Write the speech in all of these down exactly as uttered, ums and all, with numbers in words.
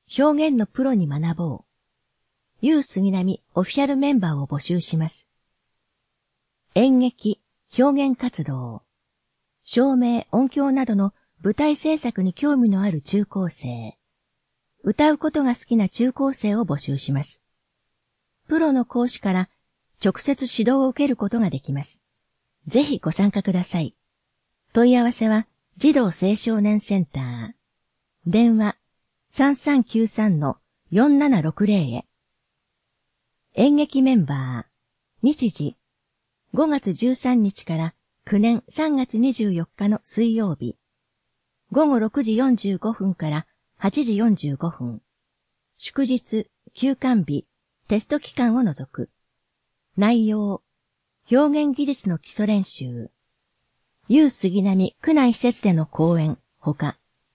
表現のプロに学ぼう。ユー杉並オフィシャルメンバーを募集します。演劇、表現活動、照明、音響などの舞台制作に興味のある中高生、歌うことが好きな中高生を募集します。プロの講師から直接指導を受けることができます。ぜひご参加ください。問い合わせは児童青少年センター。電話 さんさんきゅうさんのよんななろくぜろ へ。演劇メンバー、日時、ごがつじゅうさんにちからくねんさんがつにじゅうよっかの水曜日、ごごろくじよんじゅうごふんからはちじよんじゅうごふん、祝日、休館日、テスト期間を除く。内容、表現技術の基礎練習、ユー杉並区内施設での講演、ほか。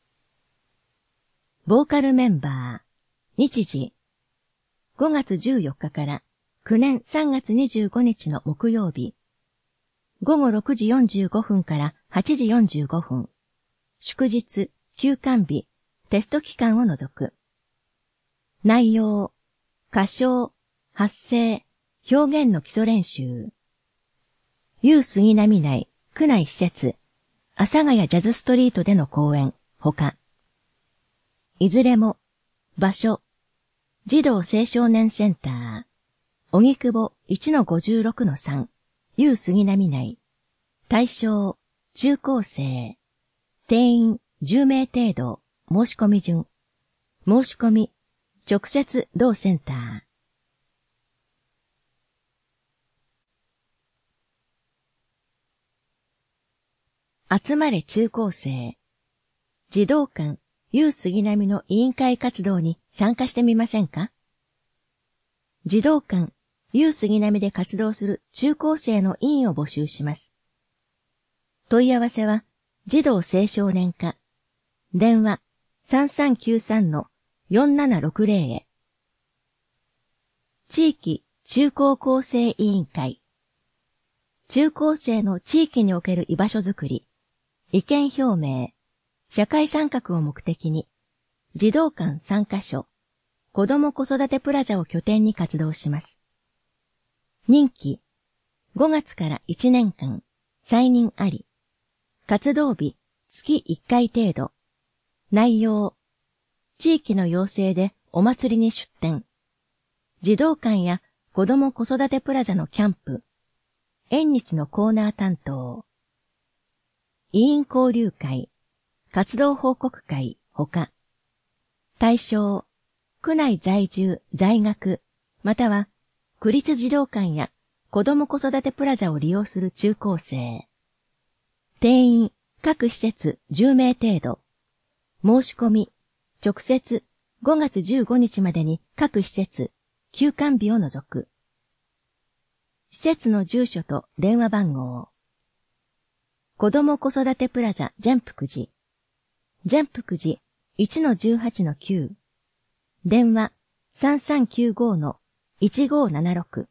ボーカルメンバー、日時、ごがつじゅうよっかからくねんさんがつにじゅうごにちの木曜日、ごごろくじよんじゅうごふんからはちじよんじゅうごふん、祝日、休館日、テスト期間を除く。内容、歌唱、発声、表現の基礎練習。ユー杉並内、区内施設、阿佐ヶ谷ジャズストリートでの公演、ほか。いずれも、場所、児童青少年センター、荻窪 いちのごじゅうろくのさん、ユー杉並内。対象、中高生。定員じゅうめい程度、申し込み順。申し込み、直接同センター。集まれ中高生。児童館、ユー杉並の委員会活動に参加してみませんか？児童館、ユー杉並で活動する中高生の委員を募集します。問い合わせは、児童青少年課。電話 さんさんきゅうさんのよんななろくぜろ へ。地域中高校生委員会。中高生の地域における居場所づくり、意見表明、社会参画を目的に、児童館さんかしょ、子ども子育てプラザを拠点に活動します。任期、ごがつからいちねんかん、再任あり。活動日、月いっかい程度。内容、地域の要請でお祭りに出展。児童館や子ども子育てプラザのキャンプ。縁日のコーナー担当。委員交流会、活動報告会、ほか。対象、区内在住、在学、または、区立児童館や子ども子育てプラザを利用する中高生。定員、各施設じゅうめい程度。申し込み、直接ごがつじゅうごにちまでに各施設、休館日を除く。施設の住所と電話番号。子ども子育てプラザ善福寺。善福寺 いちのじゅうはちのきゅう。電話 さんさんきゅうごのいちごななろく。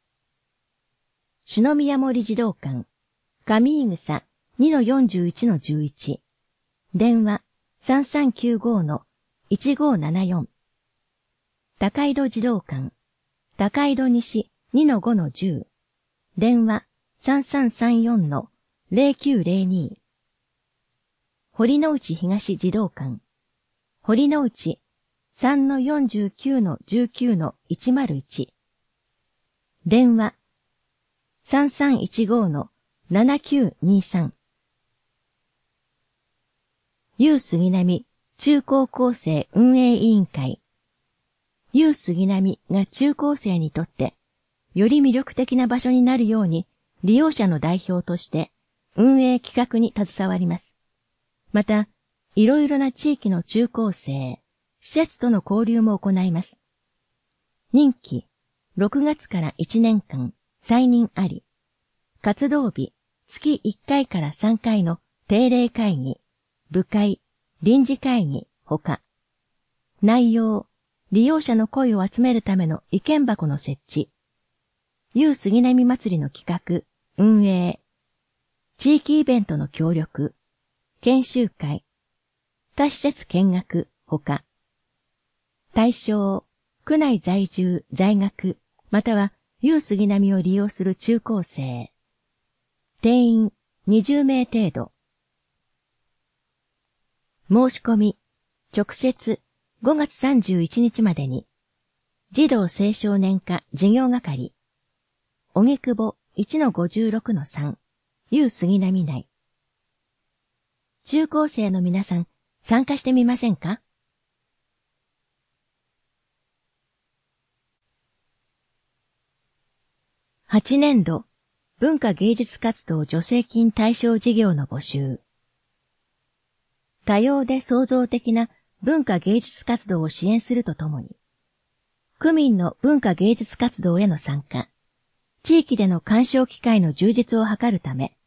篠宮森児童館。上井草 にのよんじゅういちのじゅういち。電話 さんさんきゅうごのいちごななよん。高井戸児童館。高井戸西 にのごのじゅう。電話 さんさんさんよんのぜろきゅうぜろに。堀之内東児童館。堀之内 さんのよんじゅうきゅうのじゅうきゅうのいちまるいち。電話 さんさんいちごのななきゅうにさん。ユー杉並中高校生運営委員会。ユー杉並が中高生にとってより魅力的な場所になるように利用者の代表として運営企画に携わります。また、いろいろな地域の中高生、施設との交流も行います。任期、ろくがつからいちねんかん、再任あり。活動日、月いっかいからさんかいの定例会議、部会、臨時会議、ほか。内容、利用者の声を集めるための意見箱の設置。ユー杉並祭りの企画、運営。地域イベントの協力。研修会。他施設見学、ほか。 対象、区内在住、在学、または旧杉並を利用する中高生。定員にじゅうめい程度。申し込み、直接ごがつさんじゅういちにちまでに、児童青少年課事業係、荻窪 いちのごじゅうろくのさん、旧杉並内。中高生の皆さん、参加してみませんか？はちねんど、文化芸術活動助成金対象事業の募集。多様で創造的な文化芸術活動を支援するとともに、区民の文化芸術活動への参加、地域での鑑賞機会の充実を図るため、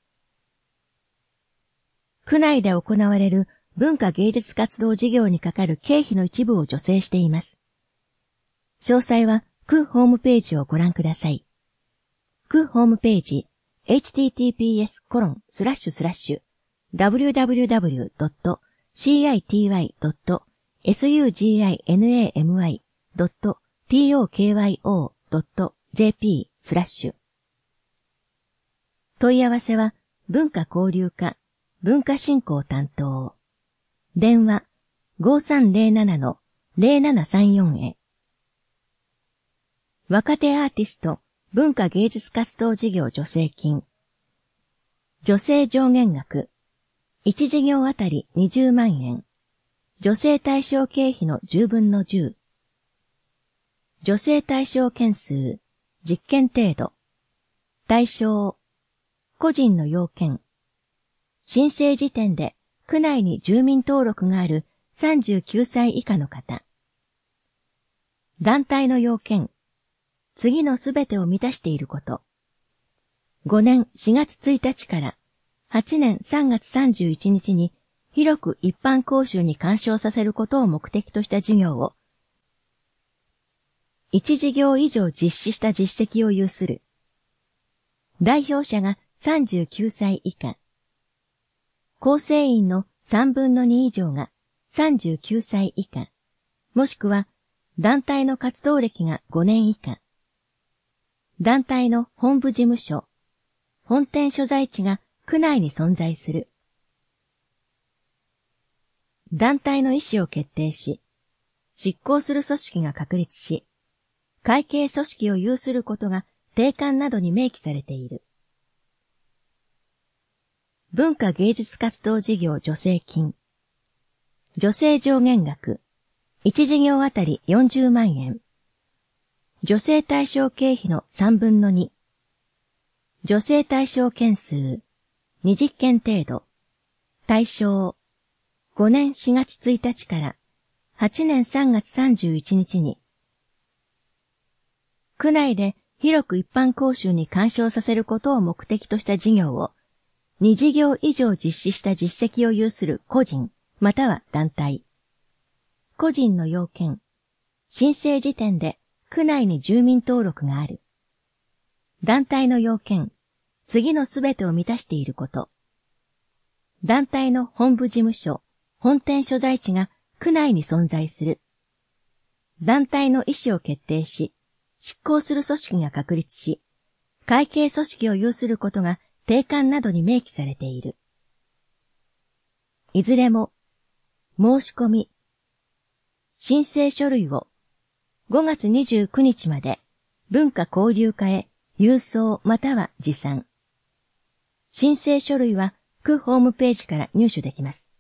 区内で行われる文化芸術活動事業にかかる経費の一部を助成しています。詳細は区ホームページをご覧ください。区ホームページ エイチティーティーピーエスコロンスラッシュスラッシュダブリューダブリューダブリュードットシーアイティーワイドットエスユージーアイエヌエーエムワイドットティーオーケーワイオードットジェーピースラッシュ問い合わせは文化交流課文化振興担当電話 ごさんゼロななのゼロななさんよん へ若手アーティスト文化芸術活動事業助成金助成上限額いち事業あたりにじゅうまんえん助成対象経費のじゅうぶんのじゅう助成対象件数実験程度対象個人の要件申請時点で区内に住民登録があるさんじゅうきゅうさい以下の方団体の要件次のすべてを満たしていること。ごねんしがつついたちからはちねんさんがつさんじゅういちにちに広く一般公衆に鑑賞させることを目的とした事業をいち事業以上実施した実績を有する。代表者がさんじゅうきゅうさい以下。構成員のさんぶんのに以上がさんじゅうきゅうさい以下。もしくは団体の活動歴がごねん以下。団体の本部事務所、本店所在地が区内に存在する。団体の意思を決定し、執行する組織が確立し、会計組織を有することが定款などに明記されている。文化芸術活動事業助成金。助成上限額、いち事業あたりよんじゅうまんえん。助成対象経費のさんぶんのに。助成対象件数、にじっけん程度。対象、ごねんしがつついたちからはちねんさんがつさんじゅういちにちに、区内で広く一般公衆に鑑賞させることを目的とした事業を、に事業以上実施した実績を有する個人、または団体。個人の要件、申請時点で区内に住民登録がある。団体の要件、次のすべてを満たしていること。団体の本部事務所、本店所在地が区内に存在する。団体の意思を決定し、執行する組織が確立し、会計組織を有することが定款などに明記されている。いずれも、申し込み、申請書類をごがつにじゅうくにちまで文化交流課へ郵送または持参。申請書類は区ホームページから入手できます。